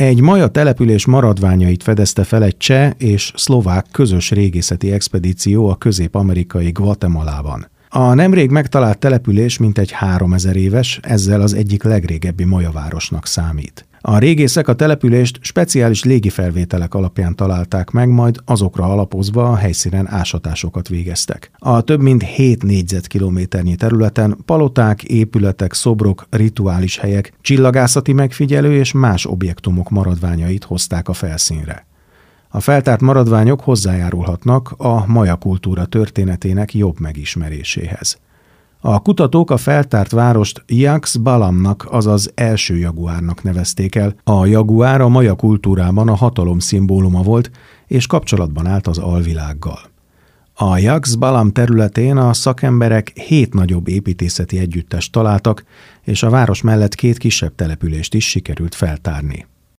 Egy maja település maradványait fedezte fel egy cseh és szlovák közös régészeti expedíció a közép-amerikai Guatemalában. A nemrég megtalált település mintegy 3000 éves, ezzel az egyik legrégebbi majavárosnak számít. A régészek a települést speciális légifelvételek alapján találták meg, majd azokra alapozva a helyszínen ásatásokat végeztek. A több mint 7 négyzetkilométernyi területen paloták, épületek, szobrok, rituális helyek, csillagászati megfigyelő és más objektumok maradványait hozták a felszínre. A feltárt maradványok hozzájárulhatnak a maja kultúra történetének jobb megismeréséhez. A kutatók a feltárt várost Yaxbalamnak, azaz első jaguárnak nevezték el. A jaguár a maja kultúrában a hatalom szimbóluma volt, és kapcsolatban állt az alvilággal. A Yaxbalam területén a szakemberek 7 nagyobb építészeti együttest találtak, és a város mellett 2 kisebb települést is sikerült feltárni.